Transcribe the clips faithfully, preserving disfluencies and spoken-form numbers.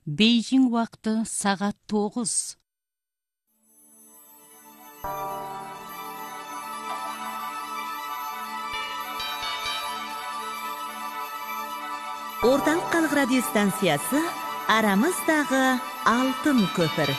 Бейжің уақыты сағат тоғыз. Орталық халық радиостанциясы арамыздағы алтын көпір.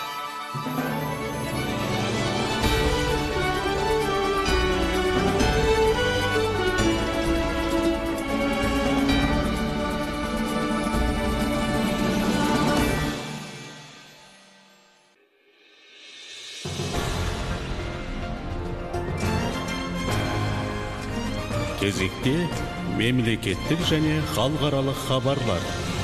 Кезекте мемлекеттік және халықаралық хабарлар.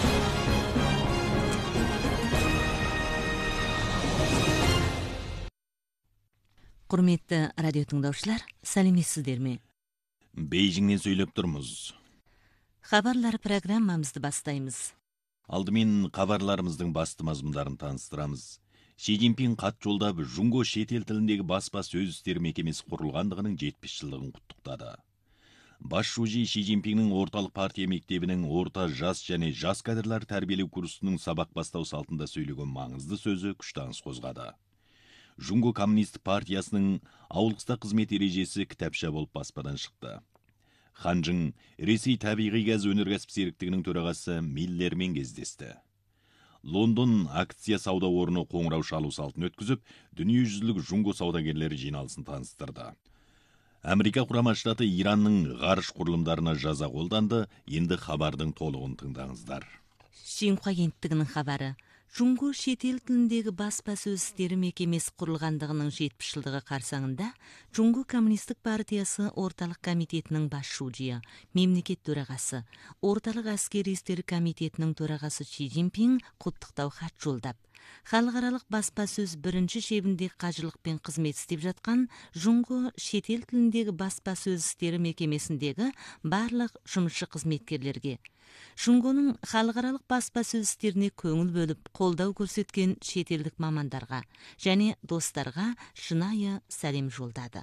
Құрметті радио тыңдаушылар, сәлеметсіздер ме? Бейжіңнен сөйлеп тұрмыз. Хабарлар программамызды бастаймыз. Алдымен хабарларымыздың басты мазмұндарын таныстырамыз. Ши Цзиньпин хат жолдап, Жунго шетел тіліндегі баспасөз істері мекемесі құрылғандығының жетпіс жылдығын құттықтады. Бас шужи Ши Цзиньпиннің орталық партия мектебінің орта жас және жас кадрлар тәрбиелеу курсының сабақ бастау салтында сөйлеген маңызды сөзі күштаңыз қозғады. Жунго коммунист партиясының ауылықста қызмет ережесі кітапша болып баспадан шықты. Ханжың Ресей табиғи газ өнеркәсіп серіктігінің төрағасы Миллермен кездесті. Лондон акция сауда орны қоңырау шалу салтын өткізіп, дүниежүзілік Жунго саудагерлері жиналысын таныстырды. Америка құрама штаты Иранның ғарыш құрылымдарына жаза қолданды, енді хабардың толығын тыңдаңыздар. Шинхуа агенттігінің хабары. Жунго шетел тіліндегі баспасөз істері мекемесі құрылғандығының жетпіс жылдығы қарсаңында Жунго коммунистік партиясы орталық комитетінің бас шужиы, мемлекет төрағасы, орталық әскери істері комитетінің төрағасы Ши Цзиньпин құттықтау хат жолдап, халықаралық баспасөз бірінші шебінде қажырлықпен қызмет істеп жатқан Жунго шетел тіліндегі баспасөз істері мекемесіндегі барлық жұмысшы қызметкерлерге, Жунгоның халықаралық баспасөз істеріне көңіл бөліп, қолдау көрсеткен шетелдік мамандарға және достарға шынайы сәлем жолдады.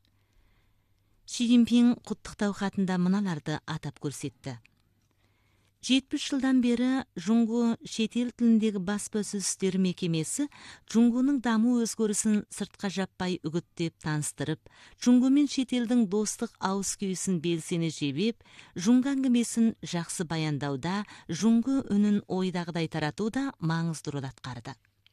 Ши Цзиньпин құттықтау хатында мыналарды атап көрсетті. жетпіс жылдан бері Жунго шетел тіліндегі баспасөз істері мекемесі Жунгоның даму өзгерісін сыртқа жаппай үгіттеп таныстырып, Жунго мен шетелдің достық ауыз күйісін белсене жебеп, Жунго әңгімесін жақсы баяндауда, Жунго үнін ойдағыдай таратуда маңызды рөл атқарды.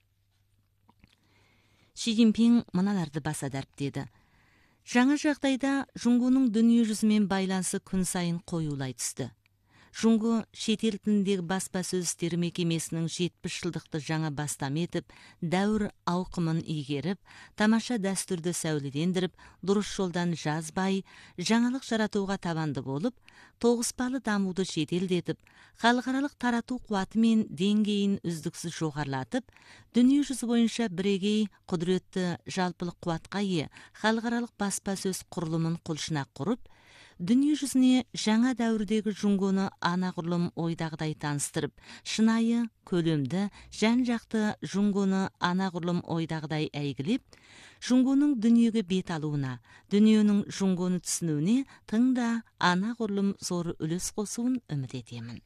Ши Цзиньпин мыналарды баса дәріптеді. Жаңа жағдайда Жунгоның дүние жүзімен байланысы күн сайын қоюлай түсті. Жунго шетел тіліндегі баспасөз істері мекемесінің жетпіс жылдықты жаңа бастам етіп, дәуір ауқымын игеріп, тамаша дәстүрді сәулелендіріп, дұрыс жолдан жазбай, жаңалық жаратуға табанды болып, тоғыспалы дамуды жеделдетіп, халықаралық тарату қуаты мен деңгейін үздіксіз жоғарлатып, дүние жүзі бойынша бірегей құдіретті жалпылық қуатқа ие халықаралық баспасөз құрылымын құлшына құрып, дүние жүзіне жаңа дәуірдегі Жунгоны анағұрлым ойдағыдай таныстырып, шынайы, көлемді, жан-жақты Жунгоны анағұрлым ойдағыдай әйгілеп, Жунгоның дүниеге бет алуына, дүниенің Жунгоны түсінуіне тыңда анағұрлым зор үлес қосуын үміт етемін.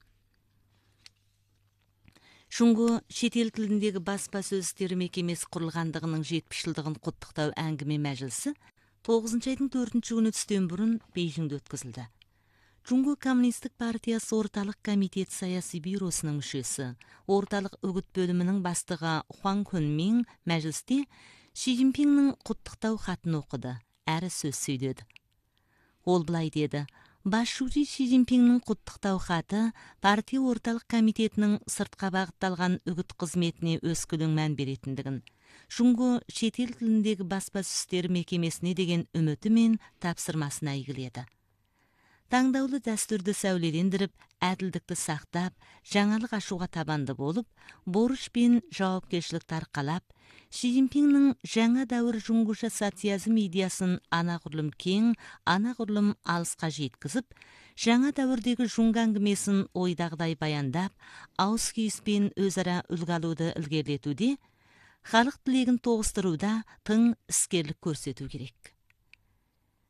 Жунго шетел тіліндегі баспасөз істері мекемесі құрылғандығының жетпіс жылдығын құттықтау әңгіме мәжілісі тоғызыншы айдың төртінші күні түстен бұрын Бейжіңде өткізілді. Жунго коммунистік партиясы орталық комитет саяси бюросының мүшесі, орталық үгіт бөлімінің бастығы Хуан Кунмин мәжілісте Ши Цзиньпиннің құттықтау хатын оқыды, әрі сөз сөйледі. Ол былай деді: Бас шужи Ши Цзиньпиннің құттықтау хаты партия орталық комитетінің сыртқа бағытталған үгіт қызметіне өскілің мән беретіндігін, Жунго шетел тіліндегі баспасөз істері мекемесіне деген үміті мен тапсырмасын әйгіледі. Таңдаулы дәстүрді сәулелендіріп, әділдікті сақтап, жаңалық ашуға табанды болып, борыш пен жауапкершілік тарқалап, Ши Цзиньпиннің жаңа дәуір Жунгоша социализм идеясын анағұрлым кең, анағұрлым алысқа жеткізіп, жаңа дәуірдегі Жунго әңгімесін ойдағыдай баяндап, ауыз күйіспен өзара үлгі алуды ілгерілетуде, халық тілегін тоғыстыруда тың іскерлік көрсету керек.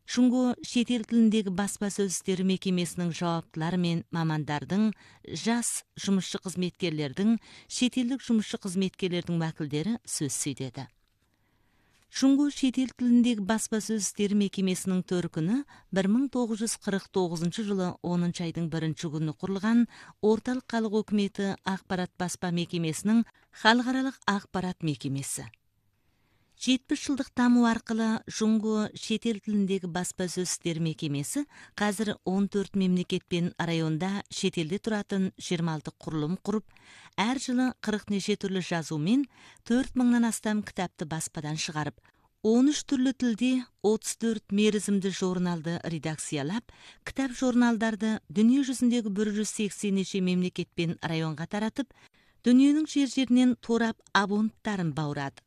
Жунго шетел тіліндегі баспасөз істері мекемесінің жауаптылары мен мамандардың, жас жұмысшы қызметкерлердің, шетелдік жұмысшы қызметкерлердің уәкілдері сөз сөйледі. Жунго шетел тіліндегі баспасөз істері мекемесінің төркіні бір мың тоғыз жүз қырық тоғызыншы жылы оныншы айдың бірінші күні құрылған орталық халық өкіметі ақпарат баспа мекемесінің халықаралық ақпарат мекемесі. жетпіс жылдық даму арқылы Жунго шетел тіліндегі баспасөз істері мекемесі қазір он төрт мемлекет пен районда шетелде тұратын жиырма алты құрылым құрып, әр жылы қырық неше түрлі жазумен төрт мыңнан астам кітапты баспадан шығарып, он үш түрлі тілде отыз төрт мерзімді журналды редакциялап, кітап журналдарды дүние жүзіндегі бір жүз сексен неше мемлекет пен районға таратып, дүниенің жер-жерінен торап абоненттарын баурады.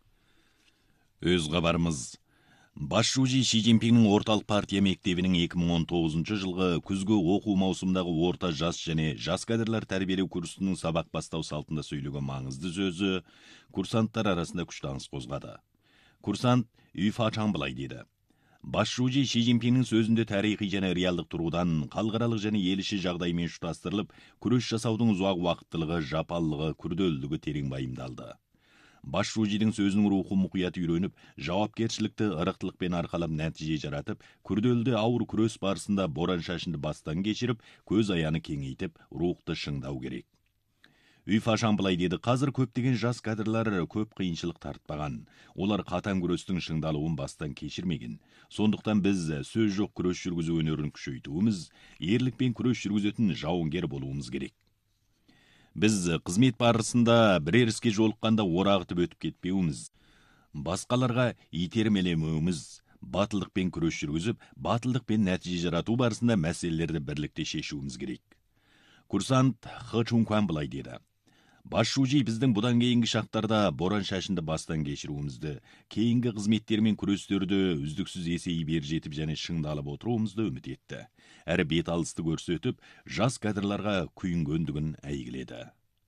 Өз хабарымыз. Бас шужи Ши Цзиньпиннің орталық партия мектебінің екі мың он тоғызыншы жылғы күзгі оқу маусымдағы орта жас және жас кадрлар тәрбиелеу курсының сабақ бастау салтында сөйлеген маңызды сөзі курсанттар арасында күшті аңыс қозғады. Курсант Юйфачан былай деді: Бас шужи Ши Цзиньпиннің сөзінде тарихи және реалдық тұрғыдан халықаралық және ел іші жағдаймен ұштастырылып, күрес жасаудың ұзақ уақыттылығы, жапалылығы, күрделілігі терең байымдалды. Бас шужидің сөзінің рухы мұқият үйреніп, жауапкершілікті ырықтылықпен арқалап нәтиже жаратып, күрделіде ауыр күрес барысында боран шашынды бастан кешіріп, көз аяны кеңейтіп, рухты шыңдау керек. Юйфачан былай деді: қазір көптеген жас кадрлар көп қиыншылық тартпаған. Олар қатаң күрестің шыңдалуын бастан кешірмеген. Сондықтан біз сөз жоқ күрес жүргізу өнерін күшейтуіміз, ерлікпен күрес жүргізетін жауынгер болуымыз керек. Біз қызмет барысында бірер іске жолыққанда орағытып өтіп кетпеуіміз, басқаларға итермелемеуіміз, батылдықпен күрес жүргізіп, батылдықпен нәтиже жарату барысында мәселелерді бірлікте шешуіміз керек. Курсант Хы Чункуан былай деді: Бас шужи біздің бұдан кейінгі шақтарда боран шашынды бастан кешіруімізді, кейінгі қызметтер мен күрестерді үздіксіз есейіп бер жетіп және шыңдалып отыруымызды үміт етті. Әрі бет алысты көрсетіп, жас кадрларға күйінгендігін әйгіледі.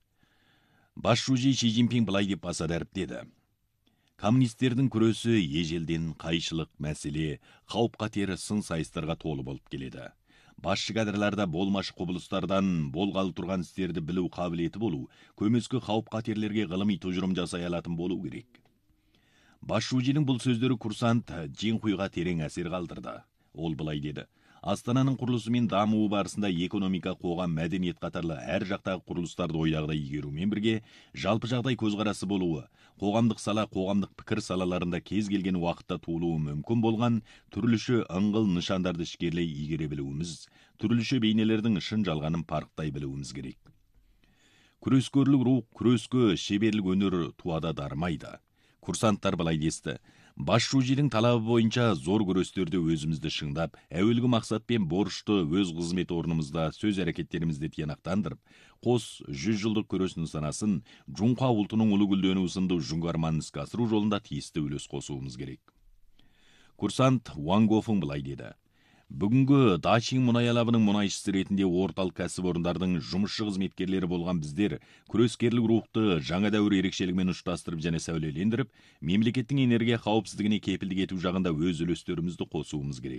Бас шужи Ши Цзиньпин былай деп баса дәріптеді: коммунистердің күресі ежелден қайшылық, мәселе, қауіп-қатері, сын сайыстарға толы болып келеді. Басшы кадрларда болмашы құбылыстардан болғалы тұрған істерді білу қабілеті болу, көмескі қауіп-қатерлерге ғылыми тұжырым жасай алатын болу керек. Бас шужидің бұл сөздері курсант Джинхуйға терең әсер қалдырды. Ол былай деді: Астананың құрылысы мен дамуы барысында экономика, қоғам, мәдениет қатарлы әр жақтағы құрылыстарды ойдағыдай игерумен бірге жалпы жағдай көзқарасы болуы, қоғамдық сала, қоғамдық пікір салаларында кез келген уақытта туылуы мүмкін болған түрліші ыңғыл нышандарды ішкерлей игере білуіміз, түрліші бейнелердің шын жалғанын парықтай білуіміз керек. Күрескерлік рух, күреске шеберлік өнер туада дармайды. Курсанттар былай десті: Бас шужидің талабы бойынша зор күрестерде өзімізді шыңдап, әуелгі мақсатпен борышты өз қызмет орнымызда, сөз әрекеттерімізді тиянақтандырып, қос жүз жылдық күрес нысанасын Жунхуа ұлтының ұлы гүлденуі сынды жүңғарманын іске асыру жолында тиісті үлес қосуымыз керек. Курсант Ван Гофың былай деді: Бүгінгі Дачин мұнай алабының мұнайшысы ретінде орталық кәсіпорындардың жұмысшы қызметкерлері болған біздер күрескерлік рухты жаңа дәуір ерекшелігімен ұштастырып және сәулелендіріп, мемлекеттің энергия қауіпсіздігіне кепілдік ету жағында өз үлестерімізді қосуымыз керек.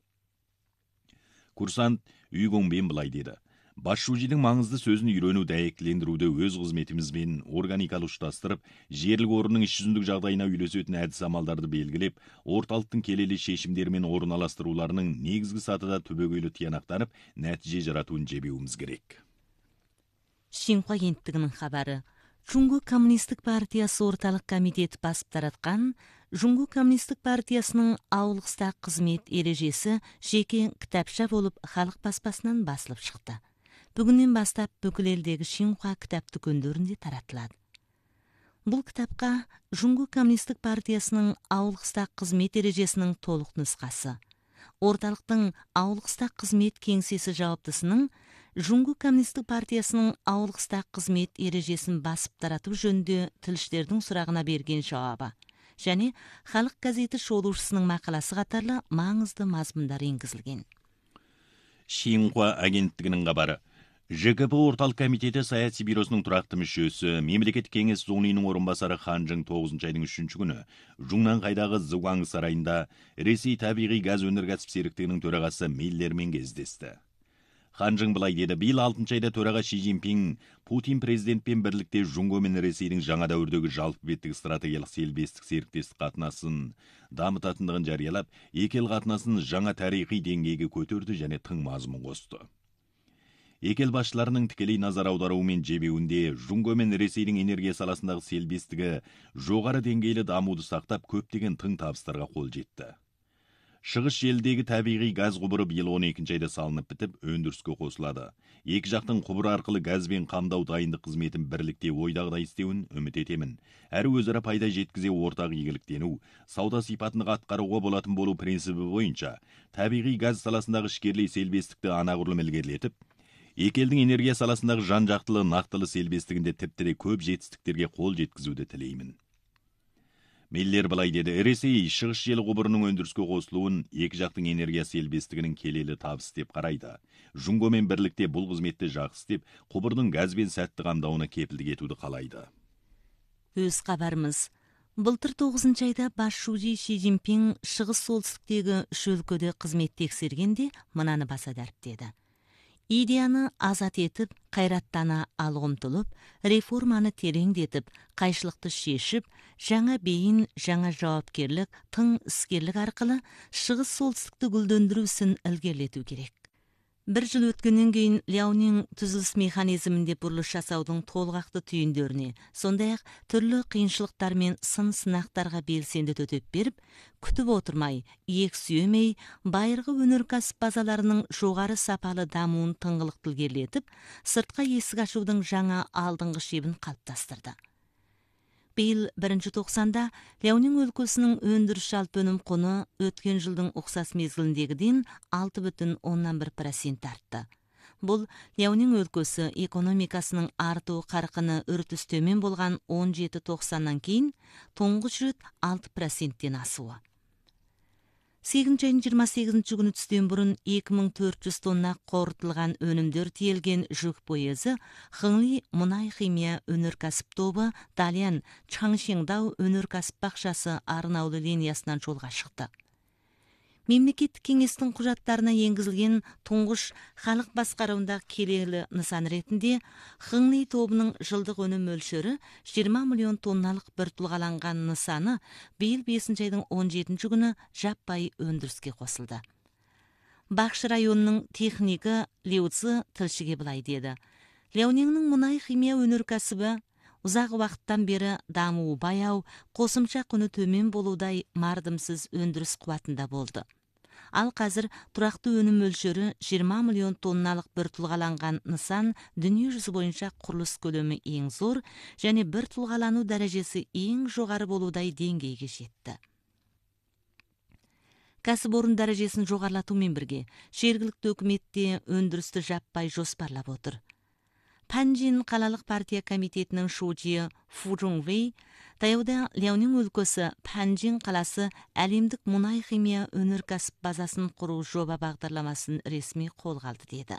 Курсант Үй Гонбен былай деді: Бас шужидің маңызды сөзін үйрену, дәйектілендіруді өз қызметімізбен органикалы ұштастырып, жерлік орынның іс жүзіндік жағдайына үйлесетін әдіс амалдарды белгілеп, орталықтың келелі шешімдері мен орналастыруларының негізгі сатыда түбегейлі тиянақтанып, нәтиже жаратуын жебеуіміз керек. Шинхуа агенттігінің хабары. Жунго коммунистік партиясы орталық комитеті басып таратқан Жунго коммунистік партиясының ауылықста қызмет ережесі жеке кітапша болып халық баспасынан басылып шықты. Бүгіннен бастап бүкіл елдегі Шинхуа кітап дүкендерінде таратылады. Бұл кітапқа Жунго коммунистік партиясының ауылықста қызмет ережесінің толық нұсқасы, орталықтың ауылықста қызмет кеңсесі жауаптысының Жунго коммунистік партиясының ауылықста қызмет ережесін басып тарату жөнінде тілшілердің сұрағына берген жауабы және халық газеті шолушысының мақаласы қатарлы маңызды мазмұндар енгізілген. Шинхуа агенттігінің хабары. ЖКП орталық комитеті саяси бюросының тұрақты мүшесі, мемлекеттік кеңес зоңлинің орынбасары Ханжың тоғызыншы айдың үшінші күні Жуңнанқайдағы Зуаң сарайында Ресей табиғи газ өнеркәсіп серіктігінің төрағасы Миллермен кездесті. Ханжың былай деді: биыл алтыншы айда төраға Ши Цзиньпин Путин президентпен бірлікте Жұңго мен Ресейдің жаңа дәуірдегі жалпы беттік стратегиялық сербестік серіктестік қатынасын дамытатындығын жариялап, екі ел қатынасын жаңа тарихи деңгейге көтерді және тың мазмұн қосты. Екі ел басшыларының тікелей назар аударуымен жебеуінде Жұңго мен Ресейдің энергия саласындағы сербестігі жоғары деңгейлі дамуды сақтап, көптеген тың табыстарға қол жетті. Шығыс желдегі табиғи газ құбыры биыл он екінші айда салынып бітіп, өндіріске қосылады. Екі жақтың құбыр арқылы газбен қамдау дайындық қызметін бірлікте ойдағыдай істеуін үміт етемін. Әрі өзара пайда жеткізе ортақ игіліктену, сауда сипатында атқаруға болатын болу принципі бойынша табиғи газ саласындағы ішкерлей сербестікті анағұрлым ілгерілетіп, екі елдің энергия саласындағы жан-жақтылы нақтылы сербестігінде тіпті де көп жетістіктерге қол жеткізуді тілеймін. Миллер былай деді: Ресей шығыс жел құбырының өндіріске қосылуын екі жақтың энергия сербестігінің келелі табыс деп қарайды. Жұңгомен бірлікте бұл қызметті жақсы істеп, құбырдың газбен сәтті қамдауына кепілдік етуді қалайды. Өз хабарымыз. Былтыр тоғызыншы айда бас шужи Ши Цзиньпин шығыс солтүстіктегі үш өлкөде қызмет тексергенде мынаны баса дәріптеді: идеяны азат етіп, қайраттана алға ұмтылып, реформаны тереңдетіп, қайшылықты шешіп, жаңа бейін, жаңа жауапкерлік, тың іскерлік арқылы шығыс солтүстікті гүлдендіру ісін ілгерілету керек. Бір жыл өткеннен кейін Ляонин түзіліс механизмінде бұрылыш жасаудың толғақты түйіндеріне, сондай-ақ түрлі қиыншылықтар мен сын сынақтарға белсенді төтеп беріп, күтіп отырмай, иек сүйемей, байырғы өнеркәсіп базаларының жоғары сапалы дамуын тыңғылықты ілгерілетіп, сыртқа есік ашудың жаңа алдыңғы шебін қалыптастырды. Биыл бірінші тоқсанда Ляонин өлкесінің өндіріс жалпы өнім құны өткен жылдың ұқсас мезгіліндегіден алты бүтін оннан бір процент артты. Бұл Ляонин өлкесі экономикасының арту қарқыны үрдіс төмен болған он жеті тоқсаннан кейін тұңғыш рет алты проценттен асуы. сегізінші айдың жиырма сегізінші күні түстен бұрын екі мың төрт жүз тонна қорытылған өнімдер тиелген жүк пойызы Хыңли мұнай химия өнеркәсіп тобы Дальян Чаңшеңдау өнеркәсіп бақшасы арнаулы линиясынан жолға шықты. Мемлекеттік кеңестің құжаттарына енгізілген тұңғыш халық басқаруындағы келелі нысан ретінде Хыңли тобының жылдық өнім мөлшері жиырма миллион тонналық бір тұлғаланған нысаны биыл бесінші айдың он жетінші күні жаппай өндіріске қосылды. Бақшы районының технигі Леуци тілшіге былай деді: Ляониннің мұнай химия өнеркәсібі ұзақ уақыттан бері дамуы баяу, қосымша құны төмен болудай мардымсыз өндіріс қуатында болды. Ал қазір тұрақты өнім мөлшері жиырма миллион тонналық бір тұлғаланған нысан дүние жүзі бойынша құрылыс көлемі ең зор және бір тұлғалану дәрежесі ең жоғары болудай деңгейге жетті. Кәсіпорын дәрежесін жоғарлатумен бірге жергілікті үкіметте өндірісті жаппай жоспарлап отыр. Панжин қалалық партия комитетінің шужиі Фу Чжоңвей таяуда Ляонин өлкесі Панжин қаласы әлемдік мұнай химия өнеркәсіп базасын құру жоба бағдарламасын ресми қолға алды деді.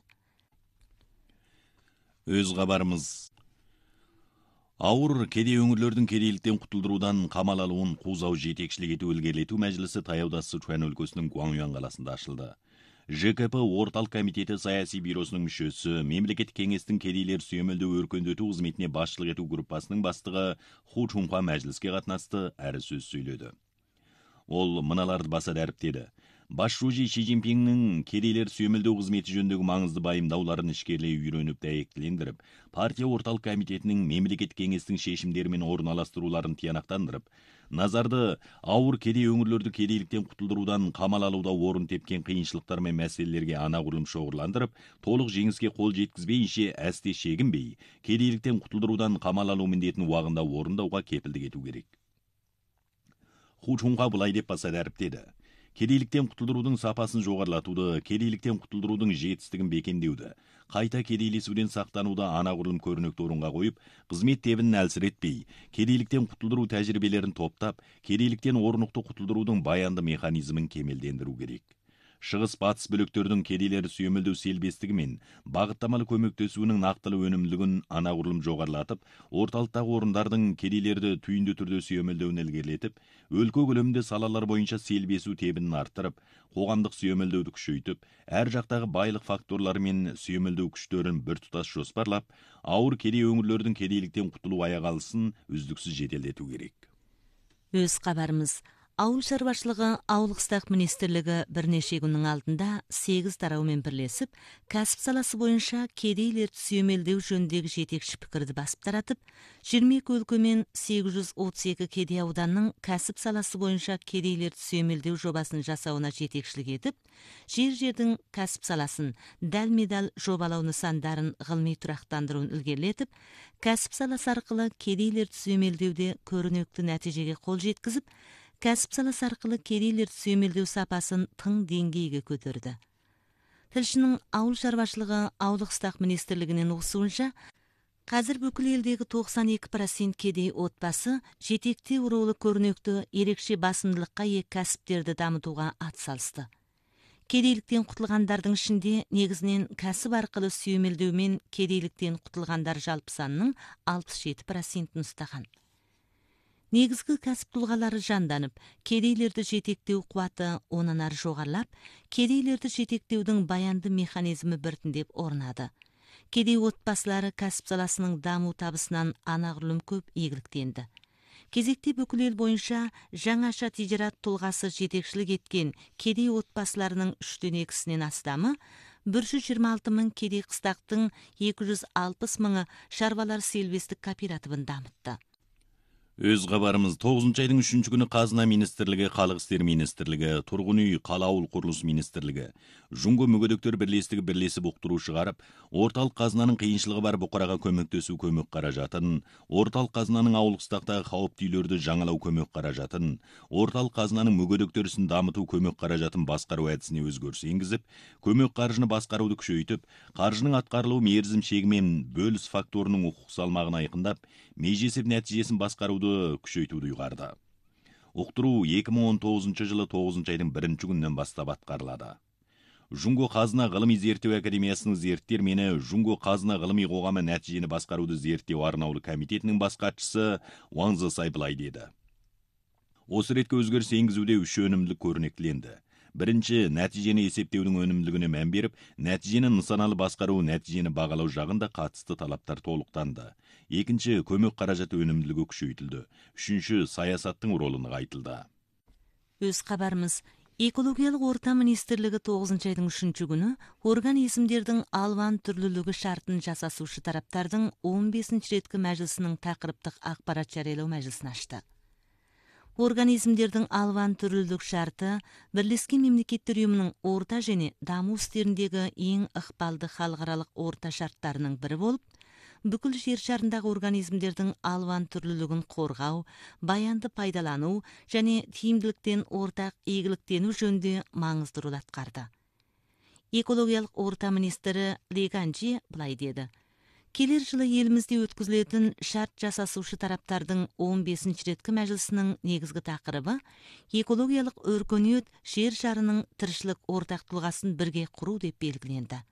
Өз хабарымыз. Ауыр кедей өңірлердің кедейліктен құтылдырудан қамал алуын қузау жетекшілік ету ілгерілету мәжілісі таяуда Сычуань өлкесінің Гуанъюань қаласында ашылды. ЖКП орталық комитеті саяси бюросының мүшесі, мемлекеттік кеңестің кедейлер сүйемелдеу өркендету қызметіне басшылық ету группасының бастығы Ху Чунхуа мәжіліске қатынасты, әрі сөз сөйледі. Ол мыналарды баса дәріптеді: бас шужи Ши Цзиньпиннің кедейлер сүйемелдеу қызметі жөніндегі маңызды байымдауларын ішкерлей үйреніп дәйектілендіріп, партия орталық комитетінің мемлекеттік кеңестің шешімдерімен орналастыруларын тиянақтандырып, назарды ауыр кедей өңірлерді кедейліктен құтылдырудан қамал алуда орын тепкен қиыншылықтар мен мәселелерге анағұрлым шоғырландырып, толық жеңіске қол жеткізбейінше әсте шегінбей, кедейліктен құтылдырудан қамал алу міндетін уағында орындауға кепілдік ету керек. Ху Чунхуа былай деп баса дәріптеді: кедейліктен құтылдырудың сапасын жоғарлатуды, кедейліктен құтылдырудың жетістігін бекемдеуді, қайта кедейлесуден сақтануды анағұрлым көрнекті орынға қойып, қызмет тебінін әлсіретпей, кедейліктен құтылдыру тәжірибелерін топтап, кедейліктен орнықты құтылдырудың баянды механизмін кемелдендіру керек. шығыс батыс бөліктердің кедейлер сүйемелдеу селбестігі мен бағыттамалы көмектесуінің нақтылы өнімділігін анағұрлым жоғарылатып, орталықтағы орындардың кедейлерді түйінді түрде сүйемелдеуін ілгерілетіп, өлкө көлемінде салалар бойынша селбесу тебінін арттырып, қоғамдық сүйемелдеуді күшейтіп, әр жақтағы байлық факторлары мен сүйемелдеу күштерін бір тұтас жоспарлап, ауыр кедей өңірлердің кедейліктен құтылу аяқ алысын үздіксіз жетелдету керек. Өз хабарымыз. Ауыл шаруашылығы ауыл қыстақ министрлігі бірнеше күннің алдында сегіз тараумен бірлесіп, кәсіп саласы бойынша кедейлерді сүйемелдеу жөніндегі жетекші пікірді басып таратып, жиырма екі өлкө мен сегіз жүз отыз екі кедей ауданның кәсіп саласы бойынша кедейлерді сүйемелдеу жобасын жасауына жетекшілік етіп, жер-жердің кәсіп саласын дәлме-дәл жобалау нысандарын ғылыми тұрақтандыруын ілгерілетіп, кәсіп саласы арқылы кедейлерді сүйемелдеуде көрнекті нәтижеге қол жеткізіп, кәсіп саласы арқылы кедейлерді сүйемелдеу сапасын тың деңгейге көтерді. Тілшінің ауыл шаруашылығы ауыл қыстақ министрлігінен оқысуынша, қазір бүкіл елдегі тоқсан екі процент кедей отбасы жетекте ролы көрнекті ерекше басымдылыққа ие кәсіптерді дамытуға атсалысты. Кедейліктен құтылғандардың ішінде негізінен кәсіп арқылы сүйемелдеумен кедейліктен құтылғандар жалпы санының алпыс жеті процентін ұстаған. Негізгі кәсіп тұлғалары жанданып, кедейлерді жетектеу қуаты онан ары жоғарылап, кедейлерді жетектеудің баянды механизмі біртіндеп орнады. Кедей отбасылары кәсіп саласының даму табысынан анағұрлым көп игіліктенді. Кезекте бүкіл ел бойынша жаңаша тижарат тұлғасы жетекшілік еткен кедей отбасыларының үштен екісінен астамы, бір жүз жиырма алты мың кедей қыстақтың екі жүз алпыс мыңы шаруалар селбестік кооперативін дамытты. Өз хабарымыз тоғызыншы айдың үшінші күні Қазына министрлігі, Халық істер министрлігі, Тұрғын үй, қала ауыл құрылыс министрлігі, Жұңго мүгедектер бірлестігі бірлесіп ұқтыру шығарып, орталық қазынаның қиыншылығы бар бұқараға көмектесу көмек қаражатын, орталық қазынаның ауыл қыстақтағы қауіпті үйлерді жаңалау көмек қаражатын, орталық қазынаның мүгедектер ісін дамыту көмек қаражатын басқару әдісіне өзгеріс енгізіп, көмек қаржыны басқаруды күшейтіп, қаржының атқарылу мерзім шегі мен бөліс факторының құқық салмағын айқындап, межесіп нәтижесін басқаруды күшейтуді ұйғарды. Ұқтыру екі мың он тоғызыншы жылы тоғызыншы айдың бірінші күнінен бастап атқарылады. Жұңго Қазына ғылыми зерттеу академиясының зерттер-мені Жұңго Қазына ғылыми қоғамы нәтижені басқаруды зерттеу арнаулы комитетінің бас хатшысы Уаңзы Сай былай деді. Осы ретке өзгеріс енгізуде үш өнімділік көрнектіленді. Бірінші, нәтижені есептеудің өнімділігіне мән беріп, нәтижені нысаналы басқару, нәтижені бағалау жағында қатысты талаптар толықтанды. Екінші, көмек қаражаты өнімділігі күшейтілді. Үшінші, саясаттың ролы нығайтылды. Өз хабарымыз. Экологиялық орта министрлігі тоғызыншы айдың үшінші күні организмдердің алуан түрлілігі шартын жасасушы тараптардың он бесінші реткі мәжілісінің тақырыптық ақпарат жариялау мәжілісін ашты. Организмдердің алуан түрлілік шарты Бірлескен Мемлекеттер Ұйымының орта және даму істеріндегі ең ықпалды халықаралық орта шарттарының бірі болып, бүкіл жер шарындағы организмдердің алуан түрлілігін қорғау, баянды пайдалану және тиімділіктен ортақ игіліктену жөнінде маңызды рөл атқарды. Экологиялық орта министрі Ли Ганжи былай деді. Келер жылы елімізде өткізілетін шарт жасасушы тараптардың он бесінші реткі мәжілісінің негізгі тақырыбы экологиялық өркениет жер шарының тіршілік ортақ тұлғасын бірге құру деп белгіленді.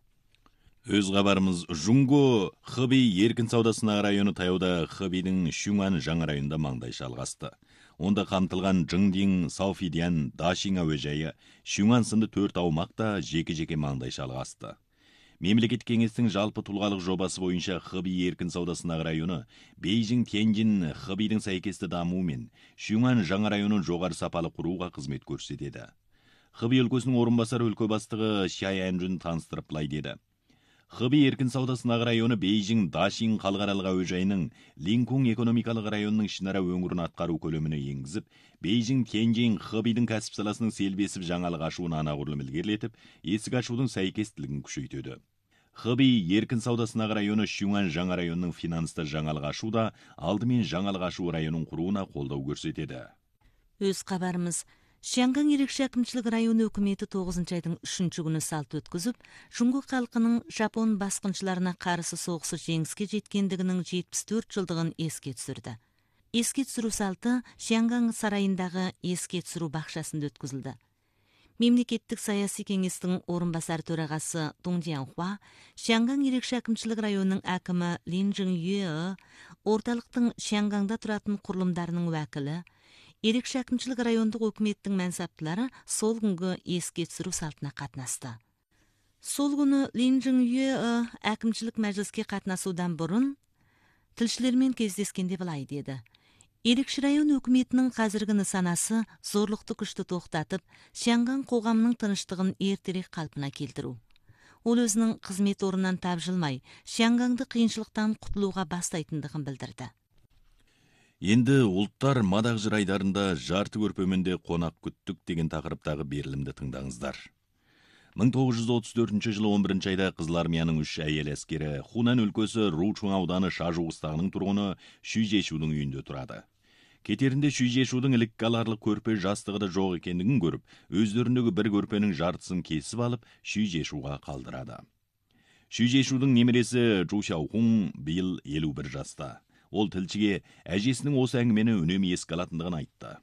Өз хабарымыз. Жұңго Хэбэй еркін саудасына районы таяуда Хэбэйдің Шюңан жаңа районында маңдай жалғасты. Онда қамтылған Жыңдин, Сауфидян, Дашин әуежайы, Шюңан сынды төрт аумақта жеке-жеке маңдай жалғасты. Мемлекет кеңестің жалпы тұлғалық жобасы бойынша Хэбэй еркін саудасындағы районы Бейжің Тяньжин Хэбэйдің сәйкесті дамуымен Шюңан жаңа районын жоғары сапалы құруға қызмет көрсетеді. Хэбэй өлкесінің орынбасары өлкө бастығы Шай Анжун таныстырып былай деді. Хэбэй еркін саудасындағы районы Бейжің Дашин халықаралық әуежайының Линкун экономикалық районының ішінара өңірін атқару көлеміне енгізіп, Бейжің Тяньжин Хэбэйдің кәсіп саласының селбесіп жаңалық ашуын анағұрлым ілгерілетіп, есік ашудың сәйкестілігін күшейтеді. Хэбэй еркін саудасындағы районы Шюңан жаңа районының финансты жаңалық ашуда алдымен жаңалық ашу районын құруына қолдау көрсетеді. Өз хабарымыз. Шянган ерекше әкімшілік районы өкіметі тоғызыншы айдың үшінші күні салт өткізіп, Жұңго халқының жапон басқыншыларына қарсы соғысы жеңіске жеткендігінің жетпіс төрт жылдығын еске түсірді. Еске түсіру салты Шянган сарайындағы еске түсіру бақшасында өткізілді. Мемлекеттік саяси кеңестің орынбасар төрағасы Дong Jianhua, Шангаң ерекше әкімшілік районының әкімі Лин Жыңюэ, орталықтың Шангаңда тұратын құрылымдарының уәкілі, ерекше әкімшілік райондық өкіметтің мәнсаптылары сол күнгі еске түсіру салтына қатынасты. Сол күні Лин Жыңюэ әкімшілік мәжіліске қатынасудан бұрын тілшілермен кездескенде былай деді: Ерекше район өкіметінің қазіргі нысанасы зорлықты күшті тоқтатып, Шангаң қоғамының тыныштығын ертерек қалпына келтіру. Ол өзінің қызмет орнынан тапжылмай, Шангаңды қиыншылықтан құтылуға бастайтындығын білдірді. Енді ұлттар мадақ жыр айдарында жарты көрпеменде қонақ күттік деген тақырыптағы берілімді тыңдаңыздар. мың тоғыз жүз отыз төртінші жылы он бірінші айда Қызыл армияның үш әйел әскері Хунан өлкесі Ручун ауданы Шажу қыстағының тұрғыны Шүй Жешудің үйінде тұрады. Кетерінде Шүй Жешудің ілікке аларлық көрпе жастығы да жоқ екендігін көріп, өздеріндегі бір көрпенің жартысын кесіп алып, Шүй Жешуға қалдырады. Шүй Жешудің немересі Жу Шаухун биыл елу бір жаста. Ол тілшіге әжесінің осы әңгімені үнемі еске алатындығын айтты.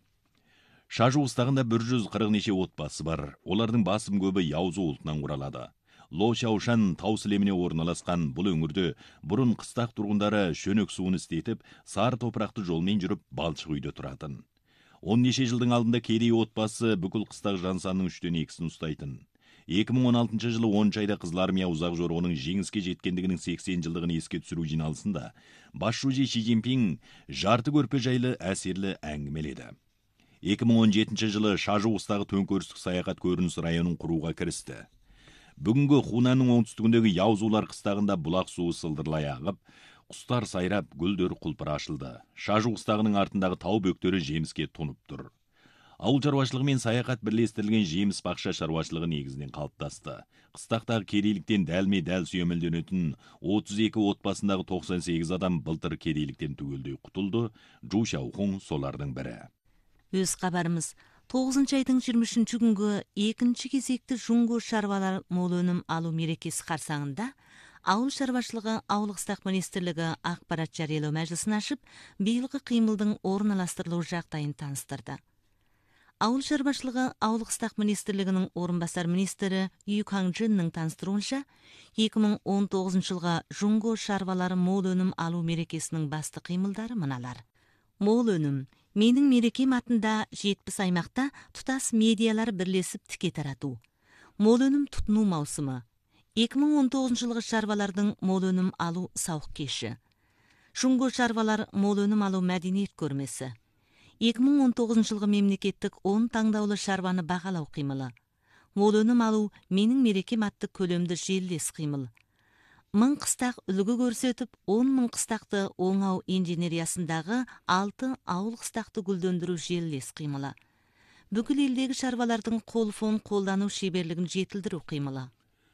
Шажу қыстағында бір жүз қырық неше отбасы бар. Олардың басым көбі Яузу ұлтынан құралады. Ло Шаушан тау сілеміне орналасқан бұл өңірде бұрын қыстақ тұрғындары шөнек суын істетіп, сары топырақты жолмен жүріп, балшық үйде тұратын. Он неше жылдың алдында кедей отбасы бүкіл қыстақ жансанның үштен екісін ұстайтын. екі мың он алтыншы жылы оныншы айда Қызыл армия ұзақ жорығының жеңіске жеткендігінің сексен жылдығын еске түсіру жиналысында басшысы Ши Цзиньпин жарты көрпе жайлы әсерлі әңгімеледі. екі мың он жетінші жылы Шажу қыстағы төңкерістік саяхат көрініс районын құруға кірісті. Бүгінгі Хунанның оңтүстігіндегі Яузулар қыстағында бұлақ суы сылдырлай ағып, құстар сайрап, гүлдер құлпыр ашылды. Шажу қыстағының артындағы тау бөктері жеміске тұнып тұр. Ауыл шаруашылығы мен саяхат бірлестірілген жеміс бақша шаруашылығы негізінен қалыптасты. Қыстақтағы кедейліктен дәлме-дәл сүйемелденетін отыз екі отбасындағы тоқсан сегіз адам былтыр кедейліктен түгелдей құтылды. Жу Шаухун солардың бірі. Өз хабарымыз тоғызыншы айдың жиырма үшінші күнгі екінші кезекті Жунго шаруалар мол өнім алу мерекесі қарсаңында ауыл шаруашылығы ауыл қыстақ министрлігі ақпарат жариялау мәжілісін ашып, биылғы қимылдың орналастырылу жағдайын таныстырды. Ауыл шаруашылығы ауыл қыстақ министрлігінің орынбасар министрі Ю Каңжиннің таныстыруынша, екі мың он тоғызыншы жылға Жунго шаруалары мол өнім алу мерекесінің басты қимылдары мыналар. Мол өнім. Менің мерекем атында жетпіс аймақта тұтас медиалар бірлесіп тіке тарату. Мол өнім тұтыну маусымы. екі мың он тоғызыншы жылғы шаруалардың мол өнім алу сауық кеші. Жунго шаруалар мол өнім алу мәдениет көрмесі. екі мың он тоғызыншы жылғы мемлекеттік он таңдаулы шаруаны бағалау қимылы. Мол өнім алу менің мерекем атты көлемді желілес қимыл. Мың қыстақ үлгі көрсетіп, он мың қыстақты оңау инженериясындағы алты ауыл қыстақты гүлдендіру желілес қимылы. Бүкіл елдегі шаруалардың қолфон қолдану шеберлігін жетілдіру қимылы.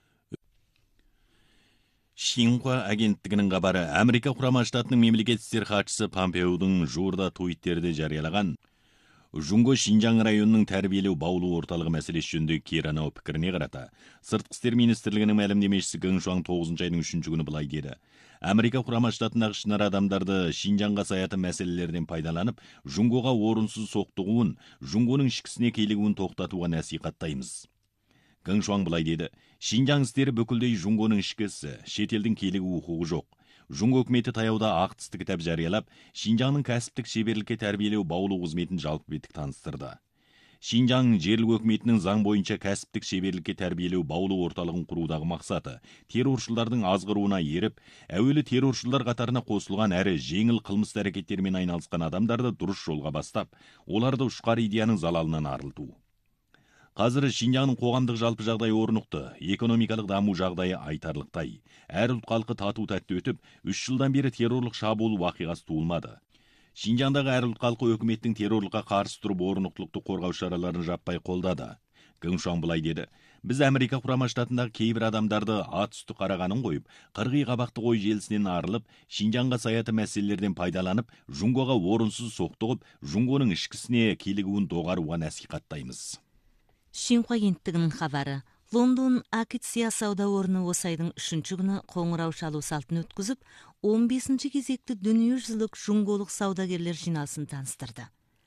Шинхуа агенттігінің хабары Америка құрама штатының мемлекеттік істер хатшысы Помпеоның жуырда туиттерде жариялаған Жунго Шинжаң районының тәрбиелеу баулу орталығы мәселесі жөнінде керанау пікіріне қарата, сыртқы істер министрлігінің мәлімдемешісі Гэн Шуан тоғызыншы айдың үшінші күні былай деді: Америка құрама штатындағы ішінара адамдарды Шинжаңға саяты мәселелерден пайдаланып, Жунгоға орынсыз соқтығуын, Жунгоның ішкісіне келігуін тоқтатуға насихаттаймыз. Гэн Шуан былай деді: Шинжаң істері бүкілдей Жунгоның ішкісі, шетелдің келігу құқығы жоқ. Жунго үкіметі таяуда ақ тісті кітап жариялап, Шинжаңның кәсіптік шеберлікке тәрбиелеу баулу қызметін жалпы беттік таныстырды. Шинжаң жергілікті өкіметінің заң бойынша кәсіптік шеберлікке тәрбиелеу баулу орталығын құрудағы мақсаты терроршылардың азғыруына еріп, әуелі терроршылар қатарына қосылған әрі жеңіл қылмысты әрекеттермен айналысқан адамдарды дұрыс жолға бастап, оларды ұшқар идеяның залалынан арылту. Қазір Шинжаңның қоғамдық жалпы жағдайы орнықты, экономикалық даму жағдайы айтарлықтай. Әр ұлт халқы тату тәтті өтіп, үш жылдан бері террорлық шабуыл уақиғасы туылмады. Шинжаңдағы әр ұлт халқы өкіметтің террорлыққа қарсы тұрып орнықтылықты қорғау шараларын жаппай қолдады. Гэн Шуан былай деді: Біз Америка құрама штатындағы кейбір адамдарды ат үсті қарағанын қойып, қырғи қабақты ой желісінен арылып, Шинжаңға саяты мәселелерден пайдаланып, Жунгоға орынсыз соқтығып, Жунгоның ішкісіне келігуін доғаруға насихаттаймыз. Шинхуа агенттігінің хабары. Лондон акция сауда орны осы айдың үшінші күні қоңырау шалу салтын өткізіп, он бесінші кезекті дүниежүзілік жунголық саудагерлер жиналысын таныстырды.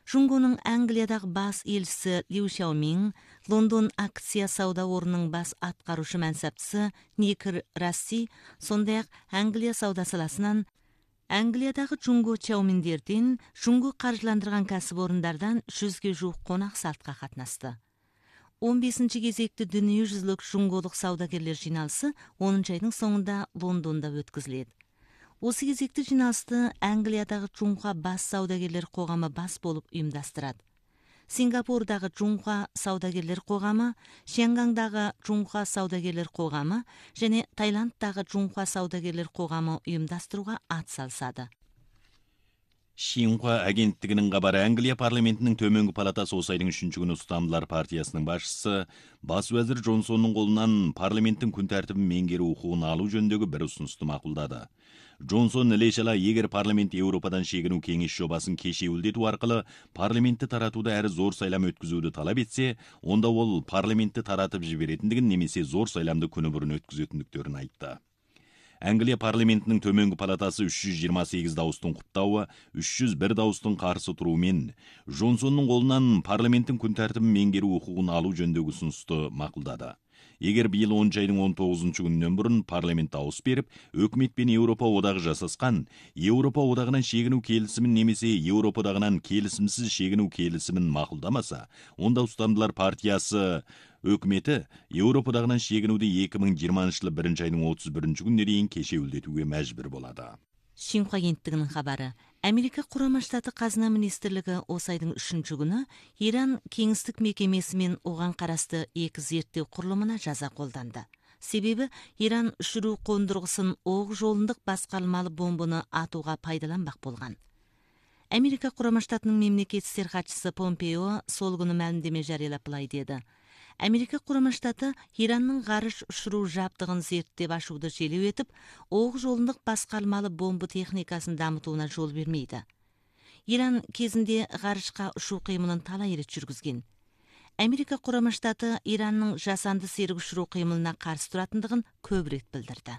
Жунгоның Англиядағы бас елшісі Лю Шаомин, Лондон акция сауда орнының бас атқарушы мәнсаптысы Никер Расси, сондай-ақ Англия сауда саласынан Англиядағы Жунго Чаоминдерден Жунго қаржыландырған кәсіпорындардан жүзге жуық қонақ салтқа қатынасты. он бесінші кезекті дүниежүзілік жунголық саудагерлер жиналысы оныншы айдың соңында Лондонда өткізіледі. Осы кезекті жиналысты Англиядағы Жунға бас саудагерлер қоғамы бас болып ұйымдастырады. Сингапурдағы Жунға саудагерлер қоғамы, Шенгандағы Жунға саудагерлер қоғамы және Таиландтағы Жунға саудагерлер қоғамы ұйымдастыруға атсалысады. Шинхуа агенттігінің хабары Англия парламентінің төменгі палатасы осы айдың үшінші күні ұстамдылар партиясының басшысы бас уәзір Джонсонның қолынан парламенттің күн тәртібін меңгеру құқығын алу жөніндегі бір ұсынысты мақұлдады. Джонсон іле-шала егер парламент Еуропадан шегіну кеңес жобасын кешеуілдету арқылы парламентті таратуды әрі зор сайлам өткізуді талап етсе, онда ол парламентті таратып жіберетіндігін немесе зор сайламды күні бұрын өткізетіндіктерін айтты. Англия парламентінің төменгі палатасы үш жүз жиырма сегіз дауыстың құптауы, үш жүз бір дауыстың қарсы тұруымен Джонсонның қолынан парламенттің күн тәртібін меңгеру құқығын алу жөніндегі ұсынысты мақұлдады. Егер биыл оныншы айдың он тоғызыншы күнінен бұрын парламент дауыс беріп, өкімет пен Еуропа одағы жасасқан Еуропа одағынан шегіну келісімін немесе Еуропа одағынан келісімсіз шегіну келісімін мақұлдамаса, онда ұстамдылар партиясы өкіметі Еуропа одағынан шегінуді екі мың жиырмасыншы жылы бірінші айдың отыз бірінші күніне дейін кешеуілдетуге мәжбүр болады. Шинхуа агенттігінің хабары. Америка Құрама Штаты қазына министрлігі осы айдың үшінші күні Иран кеңістік мекемесі мен оған қарасты екі зерттеу құрылымына жаза қолданды. Себебі Иран ұшыру қондырғысын оқ жолындық басқармалы бомбаны атуға пайдаланбақ болған. Америка Құрама Штатының мемлекеттік істер хатшысы Помпео сол күні мәлімдеме жариялап былай деді. Америка Құрама Штаты Иранның ғарыш ұшыру жабдығын зерттеп ашуды желеу етіп, оқ жолындық басқармалы бомбы техникасын дамытуына жол бермейді. Иран кезінде ғарышқа ұшу қимылын талай рет жүргізген. Америка Құрама Штаты Иранның жасанды серік ұшыру қимылына қарсы тұратындығын көп рет білдірді.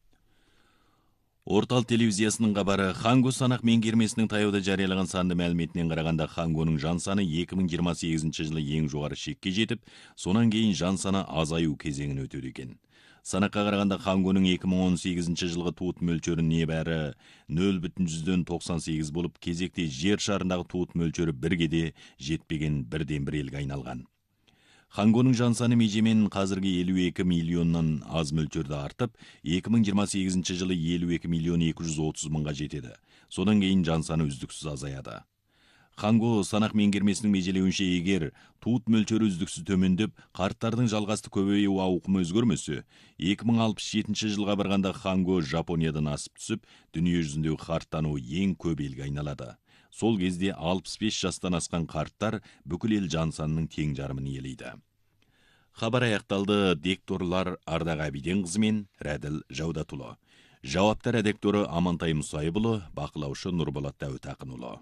Орталық телевизиясының хабары Ханго санақ меңгермесінің таяуда жариялаған санды мәліметінен қарағанда Хангоның жан саны екі мың жиырма сегізінші жылы ең жоғары шекке жетіп, сонан кейін жан саны азаю кезеңін өтеді екен. Санаққа қарағанда Хангоның екі мың он сегізінші жылғы туыт мөлшері небәрі нөл бүтін жүзден тоқсан сегіз болып, кезекте жер шарындағы туыт мөлшері бірге де жетпеген бірден бір елге айналған. Хангоның жан саны межемен қазіргі елу екі миллионнан аз мөлшерді артып, екі мың жиырма сегізінші жылы елу екі миллион екі жүз отыз мыңға жетеді. Содан кейін жан саны үздіксіз азаяды. Ханго санақ меңгермесінің межелеуінше егер туыт мөлшері үздіксіз төмендеп, қарттардың жалғасты көбею ауқымы өзгермесе, екі мың алпыс жетінші жылға барғанда Ханго Жапониядан асып түсіп, дүние жүзіндегі қарттану ең көп елге айналады. Сол кезде алпыс бес жастан асқан қарттар бүкіл ел жан санының тең жарымын иелейді. Хабар аяқталды. Дикторлар Ардақ Абиденқызы мен Рәділ Жаудатұлы. Жауапты редакторы Амантай Мұсайбұлы, бақылаушы Нұрболат Дәуітақынұлы.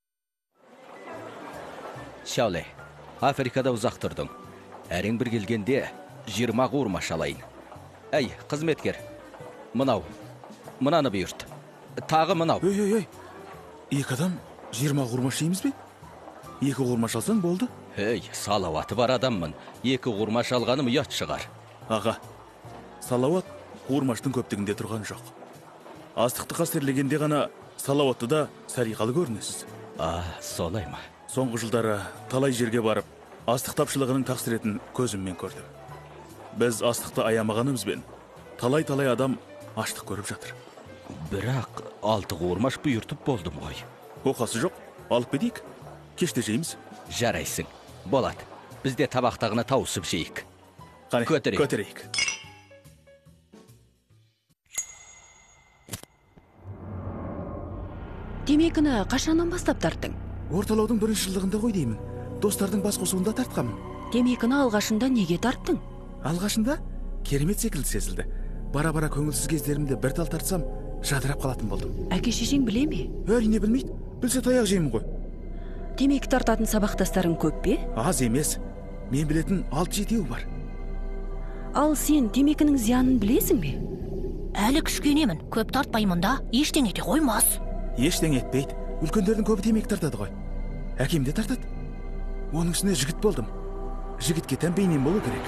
Шауле, Африкада ұзақ тұрдың. Әрең бір келгенде жиырма қуырма шалайын. Әй, қызметкер, мынау, мынаны бұйырт. Тағы мынау. Өй, өй, өй, екі адам жиырма қуырма шейміз бе? Екі қуырма шалсаң болды. Ей, салауаты бар адаммын. Екі қуырма шалғаным ұят шығар. Аға, салауат қуырмаштың көптігінде тұрған жоқ. Астықты қастерлегенде ғана салауатты да сәлиқалы көрінесіз. А, солай ма? Соңғы жылдары талай жерге барып, астық тапшылығының тақсіретін көзіммен көрдім. Біз астықты аямағанымызбен талай-талай адам аштық көріп жатыр. Бірақ алты қуырмаш бұйыртып болдым ғой. Оқасы жоқ, алып бедейік. Кеште жейміз. Жарайсың. Болады. Бізде табақтағына тауысып жейік. Қане, көтерейік. көтерейік. Темекіні қашаннан бастап тарттың? Орталаудың бірінші жылдығында ғой деймін. Достардың бас қосуында тартқамын. Темекіні алғашында неге тарттың? Алғашында керемет секілді сезілді. Бара-бара көңілсіз кездерімде бір тал тартсам, жадырап қалатын болдым. Әке шешең біле ме? Әрине білмейді. Білсе таяқ жеймін ғой. Темекі тартатын сабақтастарың көп пе? Аз емес. Мен білетін алты жетеуі бар. Ал сен темекінің зиянын білесің бе? Әлі кішкенемін, көп тартпаймын да, ештеңе де қоймас. Ештеңе етпейді. Үлкендердің көбі темекі тартады ғой. әкем де тартады. Оның үстіне жігіт болдым. Жігітке тән бейнем болу керек.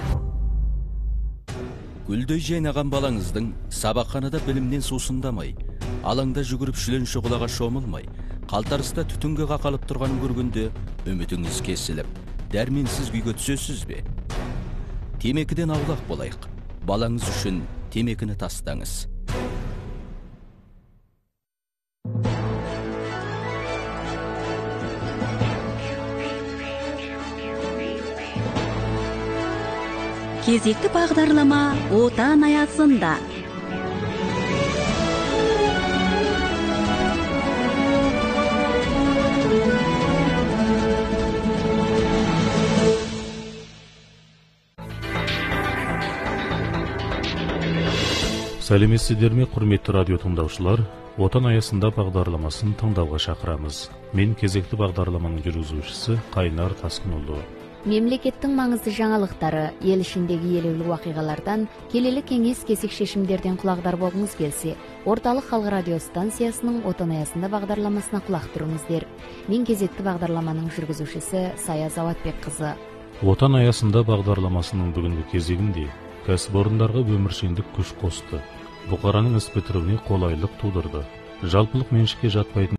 Гүлдей жайнаған балаңыздың сабақханада білімнен сусындамай, алаңда жүгіріп шүленші құлаға шомылмай, қалтарыста түтінге қақалып тұрғанын көргенде үмітіңіз кесіліп, дәрменсіз күйге түсесіз бе? Темекіден аулақ болайық. Балаңыз үшін темекіні тастаңыз. Кезекті бағдарлама отан аясында. Сәлеметсіздер ме, құрметті радио тыңдаушылар? Отан аясында бағдарламасын тыңдауға шақырамыз. Мен кезекті бағдарламаның жүргізушісі Қайнар Тасқынұлы. Мемлекеттің маңызды жаңалықтары, ел ішіндегі елеулі уақиғалардан, келелі кеңес кесек шешімдерден құлағдар болғыңыз келсе, орталық халық радио станциясының отан аясында бағдарламасына құлақ тұрыңыздар. Мен кезекті бағдарламаның жүргізушісі Сая Заватбек қызы. Отан аясында бағдарламасының бүгінгі кезегінде кәсіпорындарға өміршеңдік күш қосты. Бұқараның іс бітіруіне қолайлық тудырды. Жалпылық меншікке жатпайтын